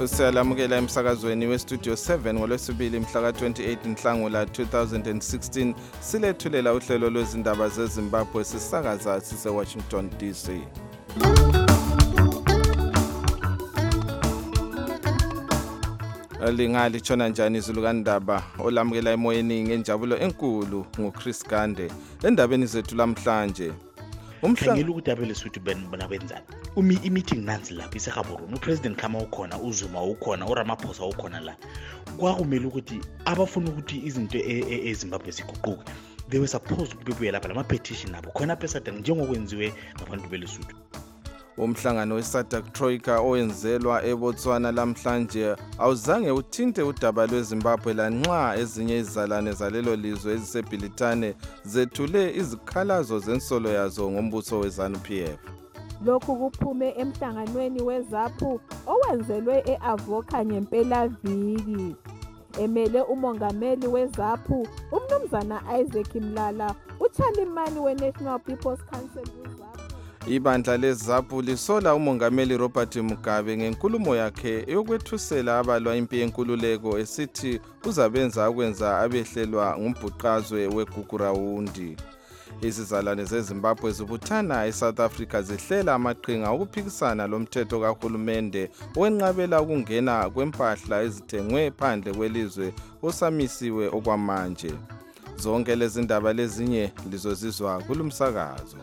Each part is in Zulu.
Siyalamukela emsakazweni westudio 7 ngolwesibili mhla ka-28 Nhlangula 2016 silethulela uhlelo lwezindaba zeZimbabwe sisakaza sise-Washington DC. Lingali chona njani izulu kandaba olamukela emoyeni ngenjabulo enkulu nguChris Gande endabeni zethu lamhlanje. Khangela ukuthi abelesuthu bona benzani. I-meeting nansi lapha iseGaborone, uPresident Khama ukhona, uZuma ukhona, uRamaphosa ukhona la. Kwakumele ukuthi abafuna ukuthi izinto eZimbabwe ziguquke. They were supposed to be lapha lama-petition abo khona pesadani njengokwenziwe ngabantu belesuthu. Umhlangano weSADC Troika owenzelwa eBotswana lamhlanje awuzange uthinte udaba lweZimbabwe lanxa ezinye izizalwane zalelo lizwe ezisebhilitane zethule izikhalazo zensolo yazo ngombuso weZANU-PF. Lokhu kuphume emhlanganweni weZAPU owenzelwe eAvoka ngempelaviki. Emele umongameli weZAPU umnumzana Isaac Mlala, uChalimani weNational People's Council weZAPU. Ibandla leZAPU lisola umongameli Robert Mugabe ngenkulumo yakhe yokwethusela abalwa impi yenkululeko esithi uzabenza ukwenza abehlelwa ngumbhuqazwe weGugurawundi. Izizalwane zeZimbabwe zibuthana eSouth Africa zihlela amaqhinga okuphikisana lomthetho kahulumende owenqabela ukungena kwempahla ezithengwe phandle kwelizwe osamisiwe okwamanje. Zonke lezi ndaba lezinye lizozizwa kulumsakazo.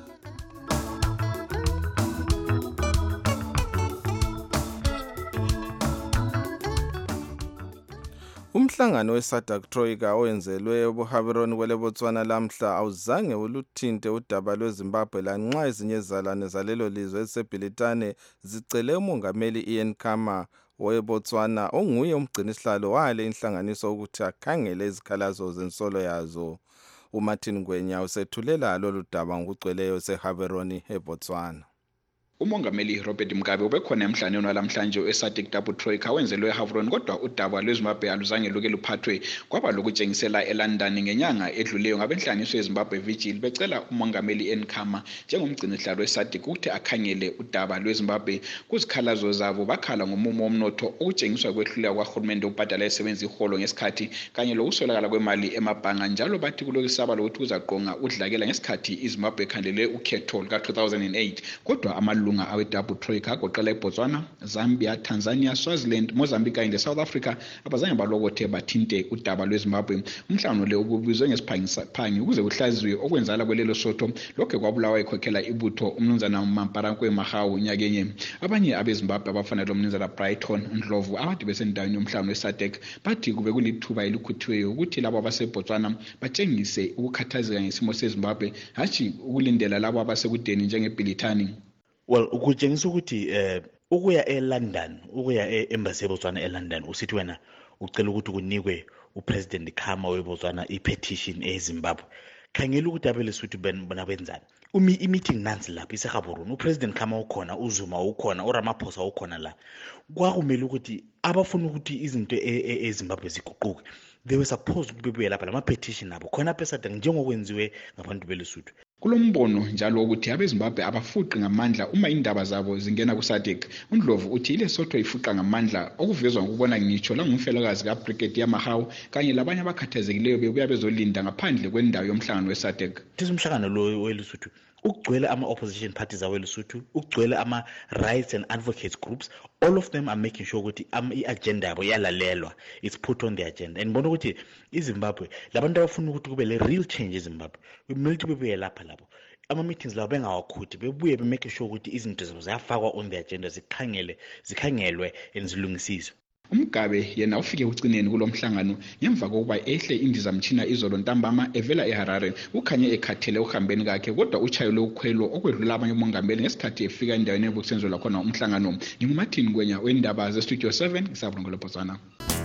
Umhlangano weSADC Troika owenzelwe eBotswana kweleBotswana lamhla awuzange uluthinte udaba lweZimbabwe lanxa ezinye izizalwane zalelo lizwe ezisebhilitane zicele umongameli Ian Khama weBotswana onguye umgcinisihlalo wale inhlanganiso ukuthi akhangele izikhalazo zensolo yazo. uMartin Ngwenya usethulela lolu daba ngokugcweleyo eGaborone eBotswana. Umongameli Robert Mugabe ubekhona emhlanganweni walamhlanje weSADC Double Troika wenzelwe eGaborone, kodwa udaba lweZimbabwe aluzange luke luphathwe kwaba lokutshengisela eLondon ngenyanga edluleyo ngabenhlanganiso yeZimbabwe Vigil becela umongameli Khama njengomgcinisihlalo weSADC ukuthi akhangele udaba lweZimbabwe kuzikhalazo zabo. Bakhala ngomumo womnotho okutshengiswa kwehluleka kwahulumende ukubhadala isebenzi iholo ngesikhathi kanye lokuswelakala kwemali emabhanga, njalo bathi kulokisaba lokuthi uzaqonga udlakela ngesikhathi iZimbabwe ikhandele ukhetho luka-2008. Kodwa amalunga awe-Double Troika agoqela eBotswana, Zambia, Tanzania, Swaziland, Mozambique kanye leSouth Africa abazange balokothe bathinte udaba lweZimbabwe. Umhlangano le ubizwe ngesiphangiphangi ukuze kuhlaziywe okwenzala kwelelo sotho lokho kwabulawa ekhokhela ibutho umnumzana Mamparankwe Mahawu nyakenye. Abanye abeZimbabwe abafana lomnumzana Brighton Ndlovu abathi besendaweni yomhlangano weSADC bathi kube kulithuba elikhuthiweyo ukuthi labo abaseBotswana batshengise ukukhathazeka ngesimo seZimbabwe hatshi ukulindela labo abasekudeni njengeBhilitani. Well, ukutshengisa ukuthi ukuya eLondon, ukuya e-embassy eBotswana eLondon usithi wena ucela ukuthi kunikwe uPresident Khama weBotswana i-petition eZimbabwe. Khangela ukuthi abelesuthu bona benzani. I-meeting nansi lapha iseGaborone, uPresident Khama ukhona, uZuma ukhona, uRamaphosa ukhona la. Kwakumele ukuthi abafuna ukuthi izinto eZimbabwe ziguquke. They were supposed to be lapha lama-petition abo khona pesadani njengokwenziwe ngabantu belesuthu. Kulombono njalo ukuthi abeZimbabwe abafuqi ngamandla uma indaba zabo zingena kuSADC. uNdlovu uthi ile sotho ifuqa ngamandla okuvezwa ngokubona ngitsho la ngumfelokazi kaBrigadier Mahawu kanye labanye abakhathazekileyo bebuya bezolinda ngaphandle kwendawo yomhlangano weSADC. Umhlangano lo welesuthu ukugcwele ama-opposition parties awelesuthu, ukugcwele ama-rights and advocates groups, all of them are making sure ukuthi i-agenda yabo yalalelwa, it's put on the agenda. And bona ukuthi iZimbabwe labantu abafuna ukuthi kube le real change eZimbabwe kumele ukuthi bebuye lapha labo ama-meetings labo bengawakhuthi bebuye be-make sure ukuthi izinto zabo ziyafakwa on the agenda, zikhangelwe and zilungisiswe. Mugabe yena ufike ugcineni kulomhlangano ngemva kokuba ehle indizamtshina izolo ntambama evela eHarare. Ukhanye ekhathele uhambeni kakhe kodwa uchayele ukhwelo okwedlula abanye umongameli ngesikhathi efika endaweni ebukusenzelwa khona umhlangano. NginguMartin Ngwenya wendaba zeStudio 7 ngisabulo Botswana.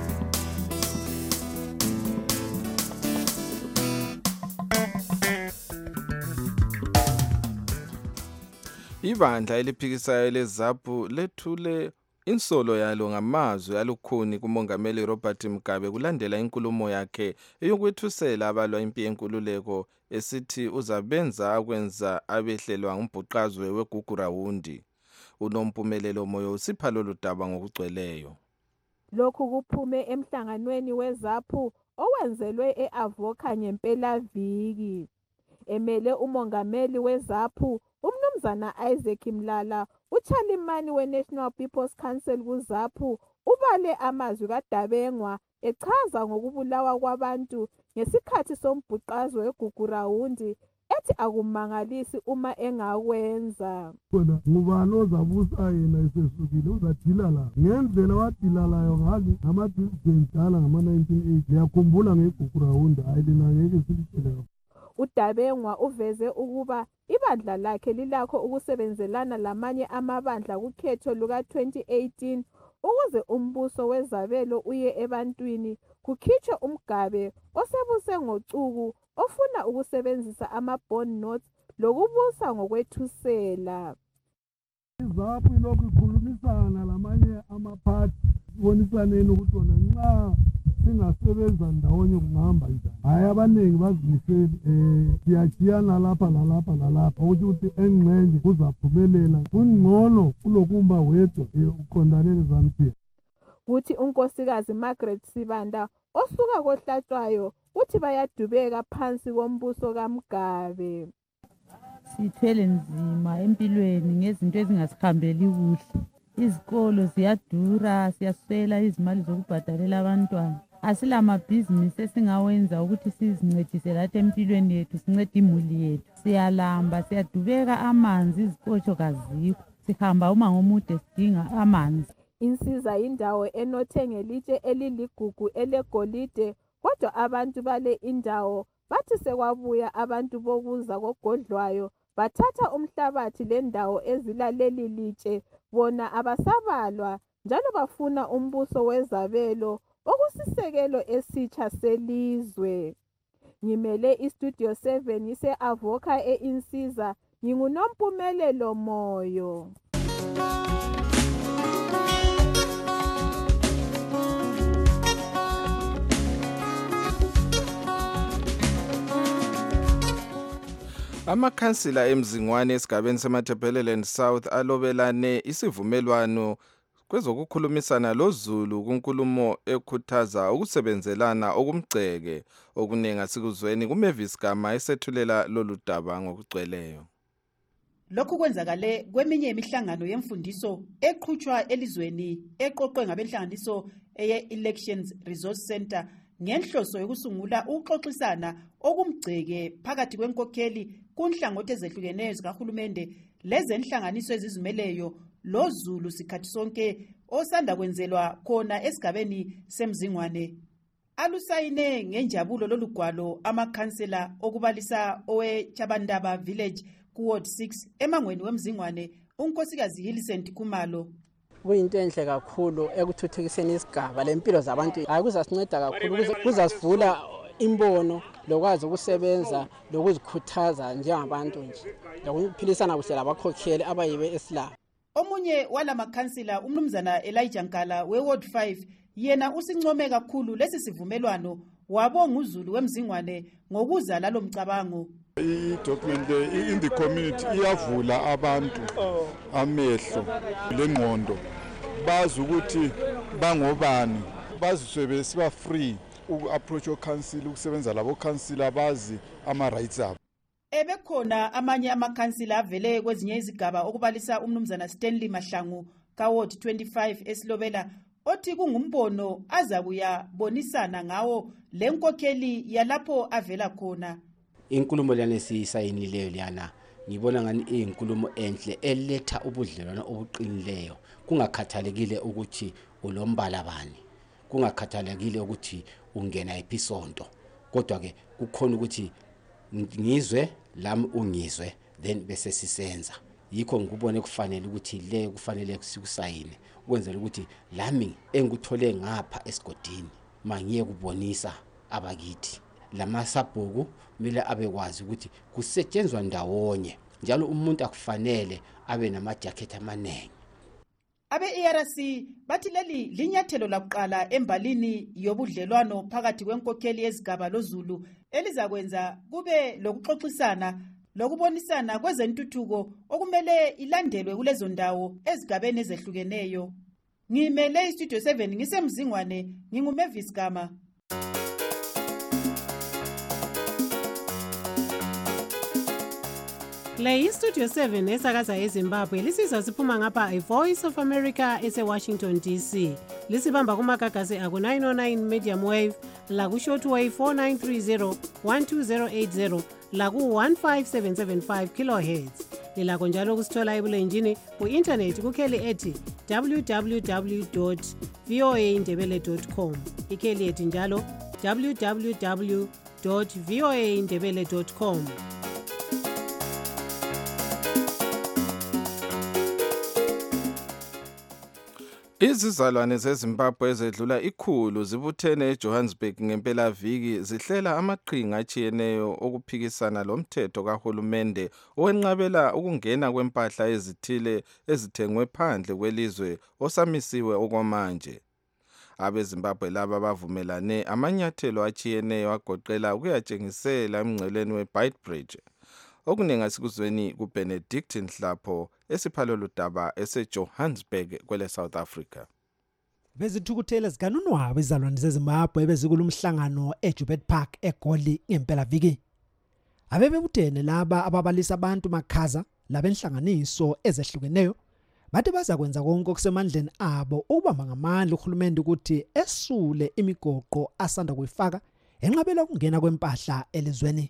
Ibandla eliphikisayo leZAPU lethule insolo yalo ngamazwi alukhuni kumongameli Robert Mugabe kulandela inkulumo yakhe eyokwethusela abalwa impi yenkululeko esithi uzabenza akwenza abehlelwa ngumbhuqazwe weGugurawundi. Unompumelelo moyo usipha lolu daba ngokugcweleyo. Lokhu kuphume emhlanganweni weZAPU owenzelwe e-Avoca ngempelaviki. Emele umongameli weZAPU umnumzana Isaac Mlala, uChalimani we-National People's Council kuZAPU ubale amazwi kaDabengwa echaza ngokubulawa kwabantu ngesikhathi sombhuqazo weGugurawundi ethi akumangalisi uma engakwenza. Kodwa ngubani ozabusa yena esesukile uzadila la ngendlela wadila layo ngali ngama-president ala ngama-1980 liyakhumbula ngeGugurawundi hayi lina ngeke silitshele. uDabengwa uveze ukuba ibandla lakhe lilakho ukusebenzelana lamanye amabandla kukhetho luka-2018 ukuze umbuso wezabelo uye ebantwini kukhitshwe umgabe osebuse ngocuku ofuna ukusebenzisa ama-bond notes lokubusa ngokwethusela. iZAPU ilokhu ikhulumisana lamanye amaphathi ibonisaneni ukuthi wona nxa singasebenza ndawonye kungahamba njani. Hayi abaningi bazimiseli siyajiyana lapha lalapha lalapha ukuthi engxenye kuzaphumelela kungcono kulokumba wedwa uqondane leZANU-PF. Kuthi unkosikazi Margaret Sibanda osuka kohlatshwayo uthi bayadubeka phansi kombuso kaMgabe. Sithwele nzima empilweni ngezinto ezingasihambeli kuhle. Izikolo ziyadura, siyaswela izimali zokubhadalela abantwana. Asilamabhizinisi esingawenza ukuthi sizincedise lathi empilweni yethu, sincede imuli yethu. Siyalamba, siyadubeka amanzi, izikotsho kazikho. Sihamba umango omude sidinga amanzi. Insiza indawo enothe ngelitshe eliligugu elegolide, kodwa abantu bale indawo bathi sekwabuya abantu bokuza kogodlwayo bathatha umhlabathi lendawo ezilaleli litshe, bona abasabalwa njalo bafuna umbuso wezabelo okusisekelo esitsha selizwe. Ngimele iStudio 7 ngise-Avoca e-Insiza, nginguNompumelelo Moyo. Amakhansila emzingwane esigabeni seMatabeleland South alobelane isivumelwano kwezokukhulumisana loZulu kunkulumo ekhuthaza ukusebenzelana okumgceke okuningi sikuzweni kuMavis Gama esethulela lolu daba ngokugcweleyo. Lokhu kwenzakale kweminye imihlangano yemfundiso eqhutshwa elizweni eqoqwe ngabenhlanganiso eye-Elections Resource Center ngenhloso yokusungula ukuxoxisana okumgceke phakathi kwenkokheli kunhlangothi ezehlukeneyo zikahulumende lezenhlanganiso ezizimeleyo loZulu sikhathi sonke osanda kwenzelwa khona esigabeni semzingwane. Alusayine ngenjabulo lolugwalo amakhansela okubalisa oweChabandaba Village kuWard 6 emangweni wemzingwane unkosikazi Hillicent Khumalo. Kuyinto enhle kakhulu ekuthuthukiseni isigaba lempilo zabantu. Hayi kuzasinceda kakhulu, kuzasivula imbono lokwazi ukusebenza lokuzikhuthaza njengabantu nje lokuphilisana kuhle labakhokheli abayibe esilaba. Omunye wala makhansila umnumzana Elijah Nkala weWard 5 yena usincome kakhulu lesi sivumelwano wabonga uZulu wemzingwane ngokuza lalo mcabango. I-document in the community iyavula abantu amehlo lengqondo bazi ukuthi bangobani, baziswe besiba free uku-approach o-council ukusebenza labo council bazi ama-rights abo. Ebekhona amanye amakhansila avele kwezinye izigaba okubalisa umnumzana Stanley Mahlangu kaWard 25 esilobela othi kungumbono azabuya bonisana ngawo lenkokheli yalapho avela khona. Inkulumo lana esiyisayinileyo lana ngibona ngani iyinkulumo enhle eletha ubudlelwano obuqinileyo, kungakhathalekile ukuthi ulombala bani, kungakhathalekile ukuthi ungena episonto, kodwa ke kukhona ukuthi ngizwe lami ungizwe then bese sisenza. Yikho ngikubone kufanele ukuthi le kufanele sikusayine ukwenzela ukuthi lami engikuthole ngapha esigodini mangiye kubonisa abakithi lamasabhuku mele abekwazi ukuthi kusetshenzwa ndawonye, njalo umuntu akufanele abe namajacket amanengi. Abe-ERC bathi leli linyathelo lakuqala embalini yobudlelwano phakathi kwenkokheli yezigaba loZulu elizakwenza kube lokuxoxisana lokubonisana kwezentuthuko okumele ilandelwe kulezo ndawo ezigabeni ezehlukeneyo. ngimele istudio 7 ngisemzingwane nginguMavis Gama. Le istudio 7 esakaza eZimbabwe lisizwa siphuma ngapha iVoice of America eseWashington DC. Lisibamba kumagagasi aku 909 medium wave, laku shortwave 4930 12080, laku 15775 kilohertz. Lilakho njalo kusithola ebulenjini ku-internet kukheli ethi www.voaindebele.com. Ikheli ethi njalo www.voaindebele.com. Izizalwane zeZimbabwe ezedlula 100 zibuthene eJohannesburg ngempelaviki zihlela amaqhinga atshiyeneyo okuphikisana lomthetho kahulumende owenqabela ukungena kwempahla ezithile ezithengwe phandle kwelizwe osamisiwe okwamanje. AbeZimbabwe laba bavumelane amanyathelo atshiyeneyo agoqela ukuyatshengisela emngceleni weBeitbridge. Okuningi asikuzweni kuBenedict Nhlapho esiphalelo daba eseJohannesburg kwele South Africa. Bezithukuthele zikanunwabo izalwane zeZimbabwe bezikulumhlangano eJubert Park eGoli ngempelaviki. Abebebutene laba ababalisa abantu makhaza labenhlanganiso ezehlukeneyo bathi bazakwenza konke okusemandleni abo ukubamba ngamandla uhulumende ukuthi esule imigoqo asanda kuyifaka enqabela ukungena kwempahla elizweni.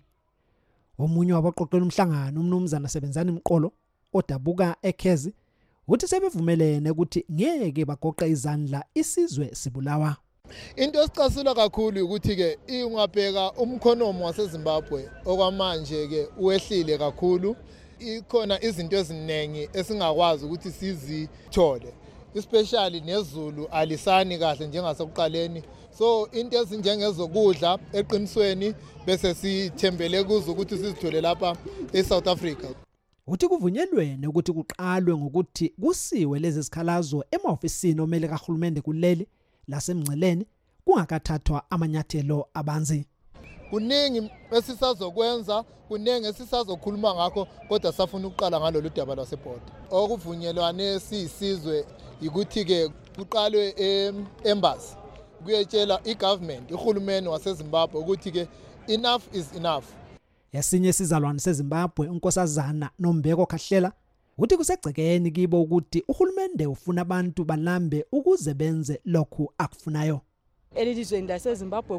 Omunye wabaqoqela umhlangano umnumzana Sebenzani Mqolo odabuka eKhezi uthi sebevumelene ukuthi ngeke bagoqa izandla isizwe sibulawa. Into esicasula kakhulu ukuthi ke ingabheka umkhonomo waseZimbabwe okwamanje ke uwehlile kakhulu. Ikhona izinto eziningi esingakwazi ukuthi sizithole, especially nezulu alisani kahle njengasekuqaleni. So into ezinjengezokudla eqinisweni bese sithembele kuzo ukuthi sizithole lapha eSouth Africa. Uthi kuvunyelwene ukuthi kuqalwe ngokuthi kusiwe lezi zikhalazo emaofisini omele kahulumende kuleli lasemngceleni kungakathathwa amanyathelo abanzi. Kuningi esisazokwenza, kuningi esisazokhuluma ngakho kodwa safuna ukuqala ngalolu daba lwaseBoda. Okuvunyelwane sisizwe ukuthi ke kuqalwe embassy kuyetshela igovernment ihulumeni waseZimbabwe ukuthi ke enough is enough. Yasinye sizalwane seZimbabwe unkosazana Nombeko Khahlela uthi kusegcekeni kibo ukuthi uhulumende ufuna abantu balambe ukuze benze lokhu akufunayo. Elizweni laseZimbabwe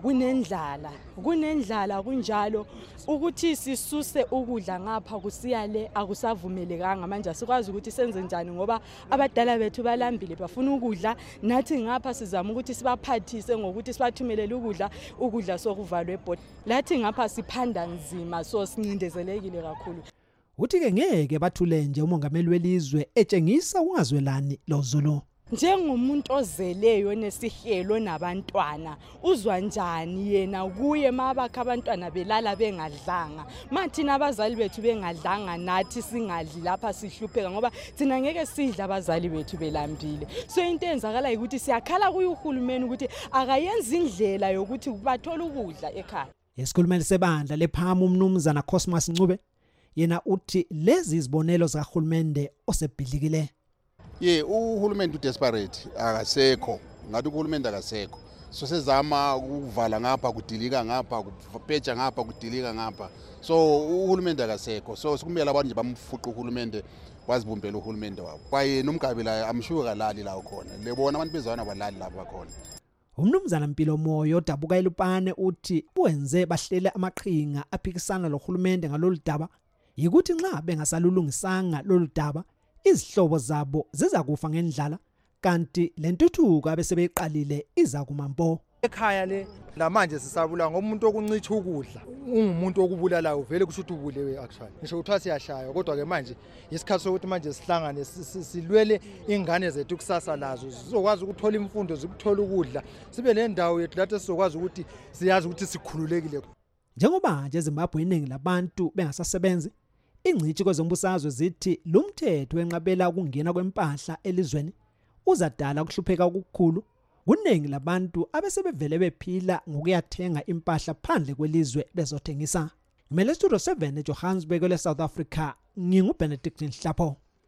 kunendlala kunjalo ukuthi sisuse ukudla ngapha kusiyale akusavumelekanga manje asikwazi ukuthi senze njani ngoba abadala bethu balambile bafuna ukudla nathi ngapha sizama ukuthi sibaphathise ngokuthi sibathumelele ukudla sokuvalwe eBoda. Lathi ngapha siphanda nzima so sincindezelekile kakhulu. Uthi ke ngeke bathule nje umongameli welizwe etshengisa ungazwelani loZulu. Njengomuntu ozeleyo nesihelo nabantwana uzwa njani yena kuye mabakho abantwana belala bengadlanga mathina abazali bethu bengadlanga nathi singadli lapha sihlupheka ngoba thina ngeke sidla abazali bethu belambile. So into enzakala ukuthi siyakhala kuye uhulumeni ukuthi akayenza indlela yokuthi bathola ukudla ekhaya. Esikhulumeni sebandla lephamu umnumzana Cosmas Ncube yena uthi lezi izibonelo zikahulumende osebhidlikile. Uhulumende udesperate akasekho ngathi uhulumende akasekho so sezama ukuvala ngapha kudilika ngapha kupetsha ngapha kudilika ngapha so uhulumende akasekho so sikumele abantu nje bamfuqa uhulumende wazibumbela uhulumende wabo kwaye nomgabi la amshuka kalali la khona lebona abantu bezwana balali lapha bakhona. Umnumzana Mpilo Moyo odabuka eLupane uthi wenze bahlele amaqhinga aphikisana lohulumende ngalolu daba yikuthi nxa bengasalulungisanga lolu daba izihlobo zabo zizakufa ngendlala kanti lentuthuko abesebeqalile iza kumampo. Ekhaya le lamanje sisabula ngomuntu okuncicha ukudla ungumuntu okubulalayo vele kusho ukuthi ubulewe actually ngisho ukuthi siyashaya kodwa ke manje isikhathi sokuthi manje sihlangane silwele ingane zethu kusasa lazo sizokwazi ukuthola imfundo zikuthola ukudla sibe nendawo yethu lapho sizokwazi ukuthi siyazi ukuthi sikhululekile. Njengoba nje eZimbabwe iningi labantu bengasasebenzi ingcithi kwezombusazwe zithi lumthetho wenqabela ukungena kwempahla elizweni uzadala ukuhlupheka okukhulu kuningi labantu abesebevele bephila ngokuyathenga impahla phandle kwelizwe bezothengisa. Ngimele Studio 7 eJohannesburg le South Africa nginguBenedict Nhlapho.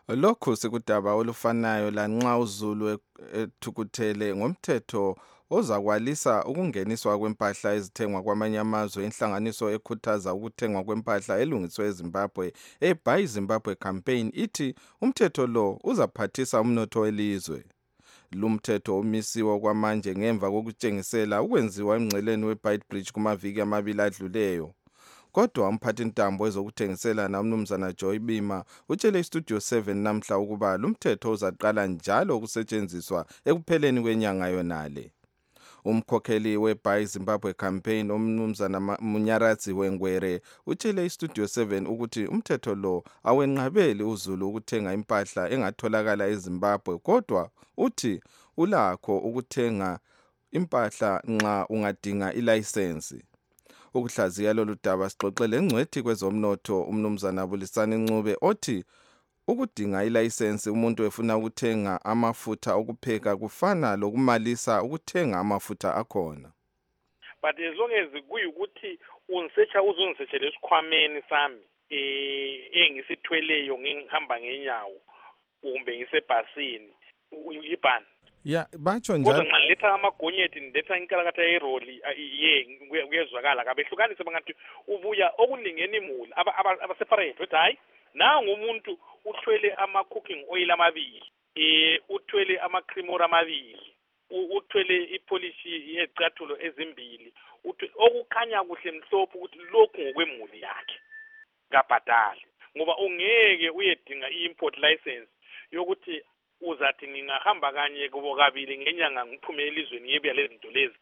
Lokhu sikudaba olufanayo lanxa uZulu ethukuthele ngomthetho ozakwalisa ukungeniswa kwempahla ezithengwa kwamanye amazwe. Inhlanganiso ekhuthaza ukuthengwa kwempahla elungiswe eZimbabwe eBuy Zimbabwe campaign ithi umthetho lo uzaphathisa umnotho welizwe. Lumthetho umisiwe kwamanje ngemva kokutshengisela ukwenziwa emngceleni weBeitbridge kumaviki amabili adluleyo. Kodwa umphathintambo ezokuthengiselana umnumzana Joy Bima utshele iStudio 7 namhla ukuba lumthetho uzaqala njalo ukusetshenziswa ekupheleni kwenyanga yonale. Umkhokheli weBuy Zimbabwe campaign umnumzana Munyaradzi Wengwere utshele iStudio 7 ukuthi umthetho lo awenqabeli uZulu ukuthenga impahla engatholakala eZimbabwe, kodwa uthi ulakho ukuthenga impahla nxa ungadinga ilayisensi. Ukuhlaziya lolu daba sixoxele engcwethi kwezomnotho umnumzana Bulisani Ncube othi ukudinga ilayisensi umuntu efuna ukuthenga amafutha okupheka kufana lokumalisa ukuthenga amafutha akhona. But as long as kuyukuthi uzongisechele esikhwameni sami engisithweleyo ngihamba ngenyawo kumbe ngisebhasini ibhani. Ya batsho njalo. Kodwa nxa letha amagonyeti ndetha inkalakatha yeroli kuyezwakala kabehlukanise bangathi ubuya okuningeni imuli abaseparate ukuthi hayi nangu umuntu uthwele ama-cooking oil amabili uthwele ama-creamer amabili uthwele ipolishi yezicathulo ezimbili okukhanya kuhle mhlophe ukuthi lokhu ngokwemuli yakhe kabhadali ngoba ungeke uyedinga i-import license yokuthi uzathi ngingahamba kanye kubo kabili ngenyanga ngiphume elizweni ngiyebuya lezi zinto lezi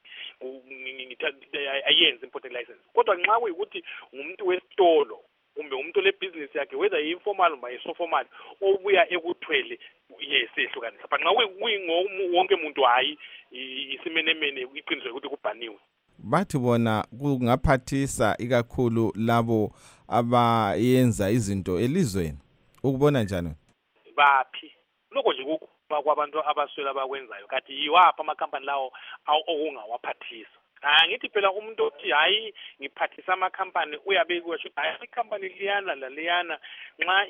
ayenze import license. Kodwa nxa kuyikuthi ngumuntu wesitolo kumbe umuntu lebusiness yakhe whether informal noma isoformal obuya ekuthwele yesehlukanisa, but nxa wonke umuntu hayi isimenemene iqiniso ukuthi kubhaniwe. Bathi bona kungaphathisa ikakhulu labo abayenza izinto elizweni. Ukubona njani? Baphi lokho nje kuba kwabantu abaswela bakwenzayo kathi yiwapha amakhampani lawo okungawaphathisa. Ngithi phela umuntu othi hayi ngiphathisa amakhampani uyabe kusho hayi ikhampani liyana laliyana nxa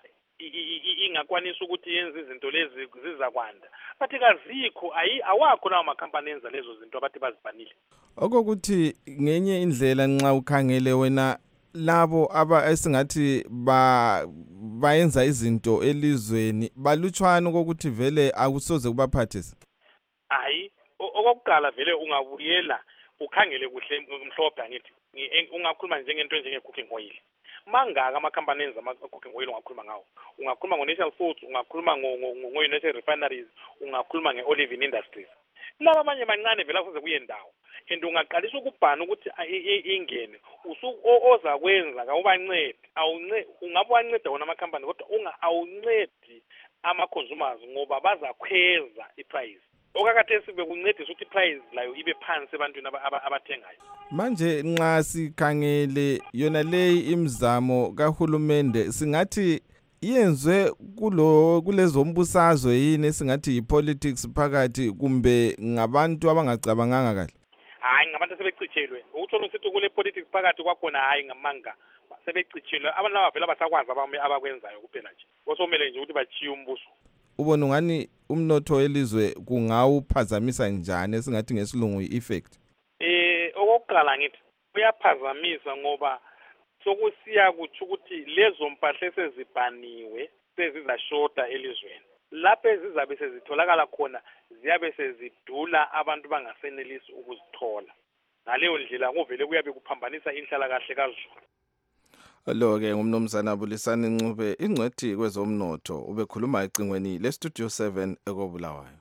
ingakwanisa ukuthi yenze izinto lezi zizakwanda. Bathi kazikho awakho lawo makhampani enza lezo zinto abathi bazibhanile. Okokuthi ngenye indlela nxa ukhangele wena labo esingathi bayenza izinto elizweni balutshwana ukuthi vele akusoze kubaphathisa. Hayi okokuqala vele ungabuyela ukhangele kuhle mhlophe ngithi ungakhuluma njengento njenge-cooking oil. Mangaka amakhampani enza ama-cooking oil ungakhuluma ngawo. Ungakhuluma ngo-National Foods, ungakhuluma ngo-United Refineries, ungakhuluma nge-Olive Industries. Laba abanye mancane vele afuze kuyendawo. And ungaqalisa ukubhana ukuthi ingene oza kwenza kawubancede ungabe wanceda wona amakhampani kodwa awuncedi ama-consumers ngoba bazakhweza i-price. Okakathesi bekuncedisa ukuthi i-price layo ibe phansi ebantwini abathengayo. Manje nxa sikhangele yona leyi imizamo kahulumende singathi yenzwe kulezo mbusazwe yini singathi yi-politics phakathi kumbe ngabantu abangacabanganga kahle? Hayi ngabantu sebecitshelwe ukuthola ukuthi kule politics phakathi kwakhona hayi ngamanga sebecitshelwe abantu abavela basakwazi abakwenzayo kuphela nje osomele nje ukuthi bachiye umbuso. Ubona ngani umnotho welizwe kungawuphazamisa njani esingathi ngesilungu i-effect? Okokuqala ngithi uyaphazamisa ngoba sokusiya kuthi ukuthi lezo mpahla esezibhaniwe sezizashota elizweni. Lapho ezizabe sezitholakala khona ziyabe sezidula abantu bangasenelisi ukuzithola. Ngaleyo ndlela kuvele kuyabe kuphambanisa inhlalakahle kaZulu. Lo-ke ngumnumzana Bulisani Ncube ingcwethi kwezomnotho ubekhuluma ecingweni leStudio 7 ekobulawayo.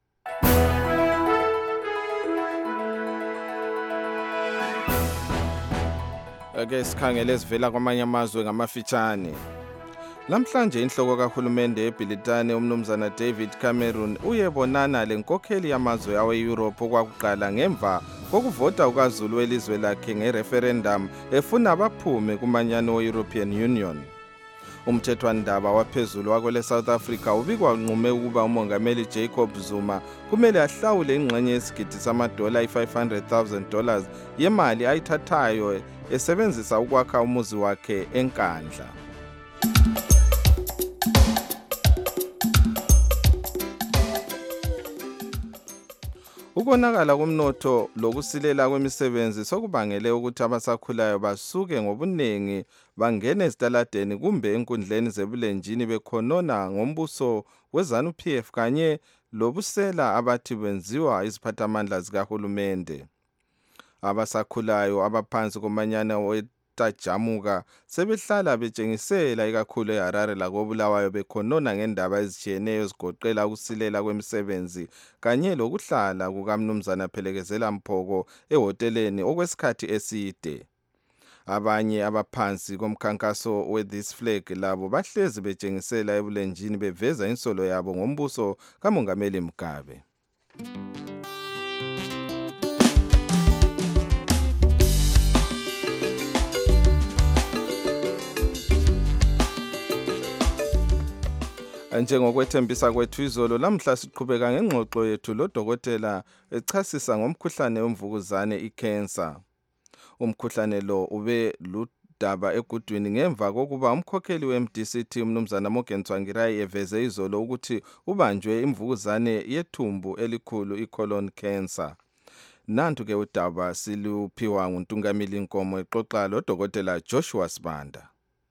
Ake sikhangele sivela kwamanye amazwe ngamafitshane. Lamhlanje inhloko kahulumende eBhilitane umnumzana David Cameron uyebonana lenkokheli yamazwe awe-Europe okwakuqala ngemva kokuvota ukaZulu welizwe lakhe ngereferendum efuna baphume kumanyano we-European Union. Umthethwandaba waphezulu wakwele South Africa ubikwa nqume ukuba umongameli Jacob Zuma kumele ahlawule ingxenye yesigidi samadola $500,000 yemali ayithathayo esebenzisa ukwakha umuzi wakhe eNkandla. Ukonakala komnotho lokusilela kwemisebenzi sokubangele ukuthi abasakhulayo basuke ngobunengi bangene ezitaladeni kumbe enkundleni zebulenjini bekhonona ngombuso weZANU-PF kanye lobusela abathi benziwa iziphathamandla zikahulumende. Abasakhulayo abaphansi komanyana wetajamuka sebehlala betshengisela ikakhulu eHarare lakoBulawayo bekhonona ngendaba ezitshiyeneyo ezigoqela ukusilela kwemisebenzi kanye lokuhlala kukaMnumzana Phelekezela Mphoko ehoteleni okwesikhathi eside. Abanye abaphansi komkhankaso we-This Flag labo bahlezi betshengisela ebulenjini beveza insolo yabo ngombuso kaMongameli Mugabe. Njengokwethembisa kwethu izolo lamhla siqhubeka ngengxoxo yethu lodokotela echasisa ngomkhuhlane wemvukuzane icancer. Umkhuhlane lo ube ludaba egudwini ngemva kokuba umkhokheli weMDCT uMnumzana Morgan Tsvangirai eveze izolo ukuthi ubanjwe imvukuzane yethumbu elikhulu icolon cancer. Nantu ke udaba siluphiwa nguNtungamili Nkomo exoxa lodokotela Joshua Sibanda.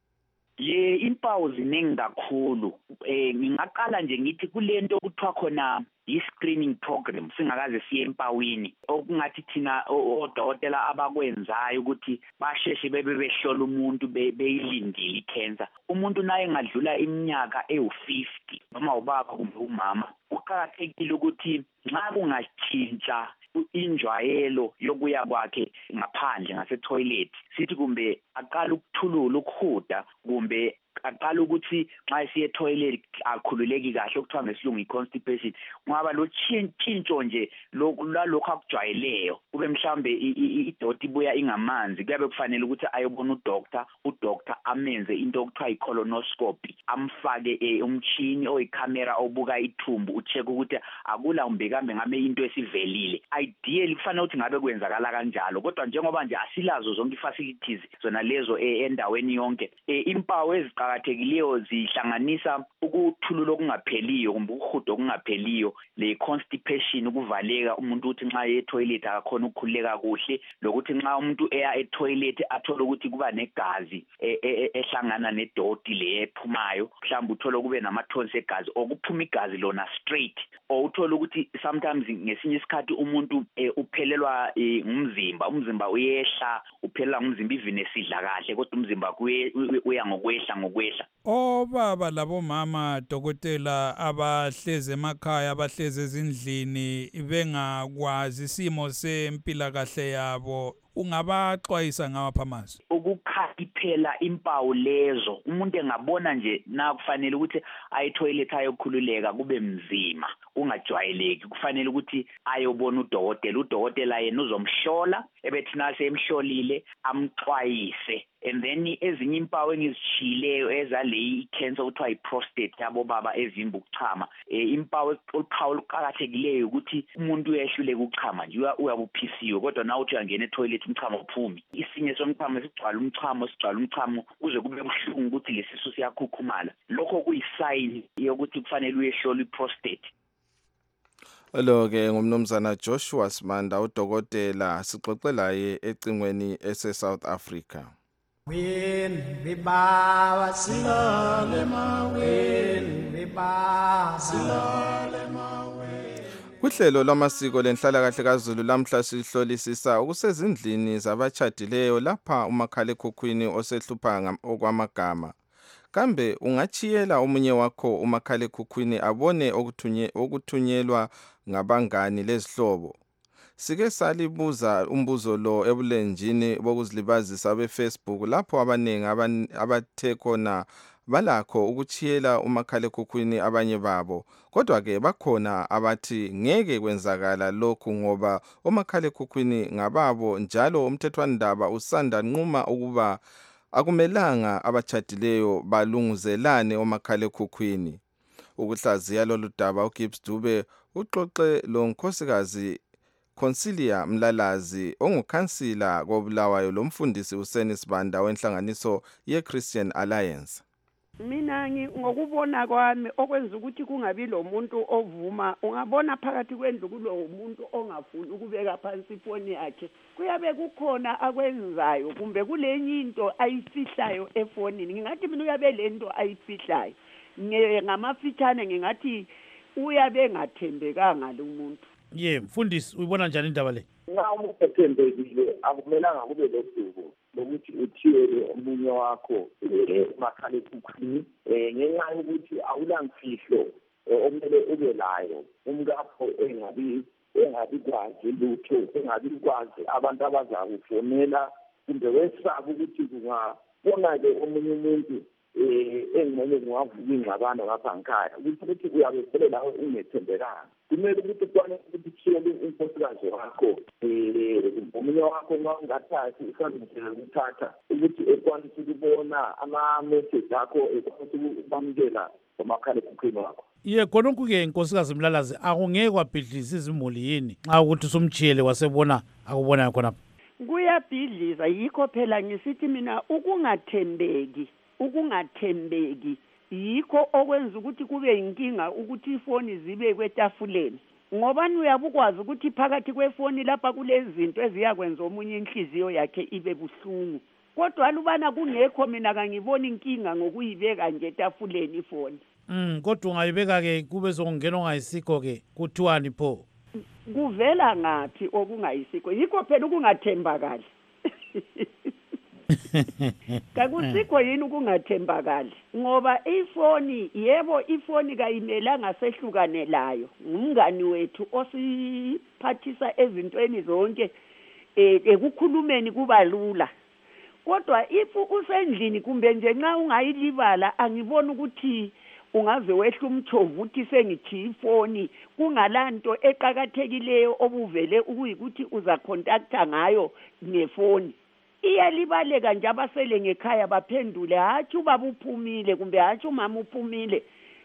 Impawu ziningi kakhulu. Ngingaqala nje ngithi kulento okuthiwa khona i-screening program singakaze siye empawini okungathi thina odokotela abakwenzayo ukuthi basheshe behlola umuntu beyilindile i-cancer. Umuntu naye engadlula iminyaka ewu-50 noma ubaba kumbe umama, kuqakathekile ukuthi nxa kungatshintsha injwayelo yokuya kwakhe ngaphandle ngase-toilet, sithi kumbe aqala ukuthulula ukuhuda kumbe aqala ukuthi nxa esiye toilet akhululeki kahle okuthiwa ngesilungu i-constipation, kungaba lo tshintsho nje lalokho akujwayeleyo kube mhlambe idoti ibuya ingamanzi, kuyabe kufanele ukuthi ayobona udoktor amenze into okuthiwa i-colonoscopy, amfake umtshini oyicamera obuka ithumbu ucheck ukuthi akula kumbe kambe ngabe into esivelile. Ideally kufanele ukuthi ngabe kwenzakala kanjalo, kodwa njengoba nje asilazo zonke i-facilities zona lezo endaweni yonke, impawu eziqakathekileyo zihlanganisa ukuthulula okungapheliyo kumbe ukuhuda okungapheliyo, le constipation, ukuvaleka umuntu uthi nxa e-toilet akakhona ukukhululeka kuhle, lokuthi nxa umuntu eya e-toilet athole ukuthi kuba negazi ehlangana nedoti le ephumayo, mhlawumbe uthole kube namathonsi egazi okuphuma igazi lona straight, or uthole ukuthi sometimes ngesinye isikhathi umuntu uphelelwa umzimba uyehla, uphelelwa ngumzimba even esidla kahle kodwa umzimba uya ngokwehla. Obaba labomama dokotela abahleze emakhaya abahleze ezindlini bengakwazi isimo sempilakahle yabo, ungabaxwayisa ngawaphi amazwi? Ukukhaphela impawu lezo, umuntu engabona nje na kufanele ukuthi ayi-toilet ayokhululeka kube mzima ungajwayeleki, kufanele ukuthi ayobona udokotela yena uzomhlola ebethi nase emhlolile amxwayise. And then ezinye impawu engizitshileyo ezale i-cancer okuthiwa i-prostate yabo baba evimba ukuchama, impawu oluqakathekileyo ukuthi umuntu uyehluleka ukuchama nje uyabuphisiwe, kodwa na uthi uyangena e-toilet umchamo uphumi. Isinye somchamo sigcwala umchamo kuze kube buhlungu ukuthi lesisu siyakhukhumala, lokho kuyisign yokuthi kufanele uyehlola i-prostate. Lo-ke ngumnumzana Joshua Sibanda udokotela sixoxela ye ecingweni ese-South Africa. Kuhlelo lwamasiko lenhlalakahle kaZulu lamhla sihlolisisa okusezindlini zabachadileyo lapha umakhalekhukhwini osehlupha okwamagama. Kambe ungachiyela omunye wakho umakhalekhukhwini abone okuthunyelwa ngabangani lezihlobo? Sike salibuza umbuzo lo ebulenjini bokuzilibazisa beFacebook lapho abaningi abathe khona balakho ukuchiyela umakhalekhukhwini abanye babo, kodwa ke bakhona abathi ngeke kwenzakala lokhu ngoba umakhalekhukhwini ngababo njalo umthethwandaba usanda nquma ukuba akumelanga abachadileyo balunguzelane omakhalekhukhwini. Ukuhlaziya lolu daba uGibbs Dube uxoxe lo nkosikazi Consilia Mlalazi ongukhansila koBulawayo lomfundisi uSeni Sibanda wenhlanganiso ye-Christian Alliance. Mina ngokubona kwami okwenza ukuthi kungabi lo muntu ovuma, ungabona phakathi kwendlu kulo umuntu ongafuni ukubeka phansi ifoni yakhe. Kuyabe kukhona akwenzayo kumbe kulenye into ayifihlayo efonini. Ngingathi mina uyabe lento ayifihlayo. Ngamafitshane ngingathi uyabe ngathembekanga lo muntu. Mfundisi uyibona njani indaba le? Nxa umuntu ethembekile akumelanga kube lodubo lokuthi uthiyele omunye wakho emakhalekhukhwini ngenxa yokuthi awulamfihlo okumele ube layo umkakho engabi kwazi lutho, engabi kwazi abantu abazakufonela kumbe wesaba ukuthi kungabona-ke omunye umuntu engcono kungavuka ingxabano ngapha ngikhaya ukuthi uyabe phela nawe ungethembekanga. Kumele ukuthi kwane ukuthi uthiyele inkosikazi wakho omunye wakho nxa ungathathi usandisele ukuthatha ukuthi ekwanise ukubona ama-message akho ekwanise ukubamukela ngomakhalekhukhwini wakho. Khonokhu-ke nkosikazi Mlalazi akungeke kwabhidlisa izimuli yini nxa ukuthi usumtshiyele wasebona akubonayo khonapha? Kuyabhidliza, yikho phela ngisithi mina ukungathembeki yikho okwenza ukuthi kube inkinga ukuthi ifoni zibe kwetafuleni. Ngobani uyabukwazi ukuthi phakathi kwefoni lapha kulezinto eziyakwenza omunye inhliziyo yakhe ibe buhlungu. Kodwa alubana kungekho mina kangiboni inkinga ngokuyibeka nje etafuleni ifoni. Kodwa ungayibeka-ke kube zokungena ongayisikho-ke kuthiwani pho? Kuvela ngaphi okungayisikho? Yikho phela ukungathembakali. Kakusikho yini ukungathembakali ngoba ifoni ifoni kayimelanga sehlukane layo ngumngani wethu osiphathisa ezintweni zonke ekukhulumeni kuba lula. Kodwa if usendlini kumbe nje nxa ungayilibala angiboni ukuthi ungaze wehla umthovu uthi sengithi ifoni kungalanto eqhakathekileyo obuvele ukuyikuthi uza contacta ngayo ngefoni. Iyalibaleka nje abasele ngekhaya baphendule hathi ubaba uphumile kumbe hathi umama uphumile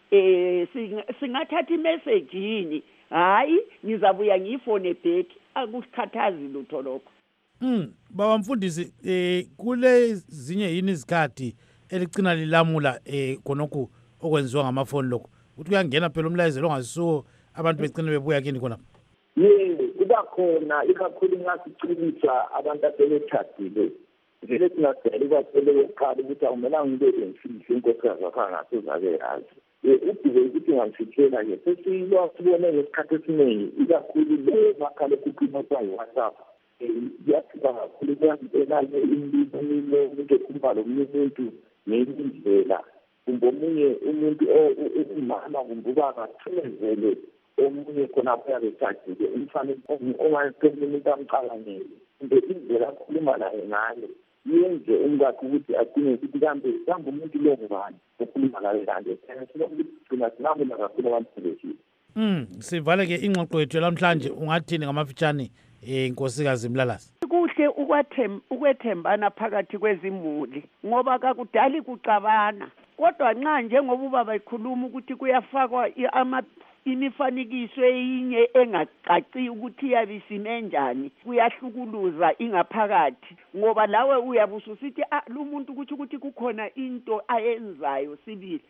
singathatha imessage yini hayi ngizabuya ngifone back akusikhathazi lutho lokho. Baba Mfundisi kule zinye yini izikhathi elicina lilamula khonokhu okwenziwa ngamafoni lokho ukuthi kuyangena phela umlayezelo ongasuko abantu becine bebuya kini khona? Kuba khona ikakhulu nxa sicikisa abantu asebethathile vele singadala ubathele yokuqala ukuthi akumelanga ngibe lemfihlo inkosikazi wakho angasozabe yazi. Udibe ukuthi ngamfihlela-ke sesibone ngesikhathi esiningi ikakhulu le makhalekhukhwini okwa yi-WhatsApp kuyasiza kakhulu kuyazibelale imile umuntu ekhuluma lomunye umuntu ngenye indlela kumbe omunye umuntu umama kumbe ubaba athumezele omunye khonapho yabe ethadile umfaneko ongayicela umuntu amcabangele kumbe indlela akhuluma naye ngayo yenze umkakhe ukuthi adinge ukuthi kambe umuntu lo ngubani okhuluma naye kanje. Sinokuthi sigcina sinabona kakhulu abantu sebeshile. Sivale-ke ingxoxo yethu namhlanje ungathini ngamafitshane nkosikazi Mlalazi? Kuhle ukwethembana phakathi kwezimuli ngoba kakudali kucabana. Kodwa nxa njengoba ubaba ekhuluma ukuthi kuyafakwa imifanekiso eyinye engacaci ukuthi yabisime njani kuyahlukuluza ingaphakathi ngoba lawe uyabususithi lo muntu ukuthi kukhona into ayenzayo sibili.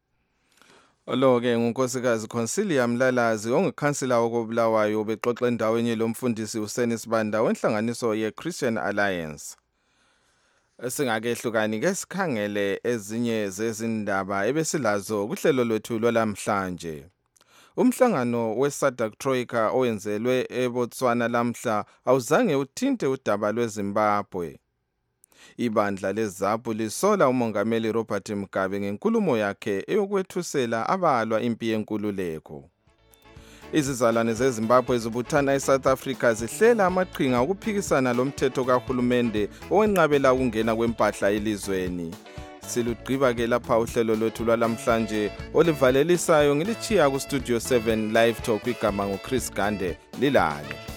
Lo-ke ngunkosikazi Consilia Mlalazi ongikhansila wokobulawayo bexoxa endaweni lomfundisi uSenisibanda wenhlanganiso ye-Christian Alliance. Singakehlukani-ke sikhangele ezinye zezindaba ebesilazo kuhlelo lwethu lwalamhlanje. Umhlangano we-SADC Troika owenzelwe eBotswana lamhla awuzange uthinte udaba lweZimbabwe. Ibandla leZAPU lisola umongameli Robert Mugabe ngenkulumo yakhe eyokwethusela abalwa impi yenkululeko. Izizalwane zeZimbabwe ezibuthana eSouth Africa zihlela amaqhinga okuphikisana lomthetho kahulumende owenqabela ukungena kwempahla elizweni. Silugqiba-ke lapha uhlelo lwethu lwalamhlanje olivalelisayo ngilichiya ku Studio 7 Live Talk igama nguChris Gande lilale.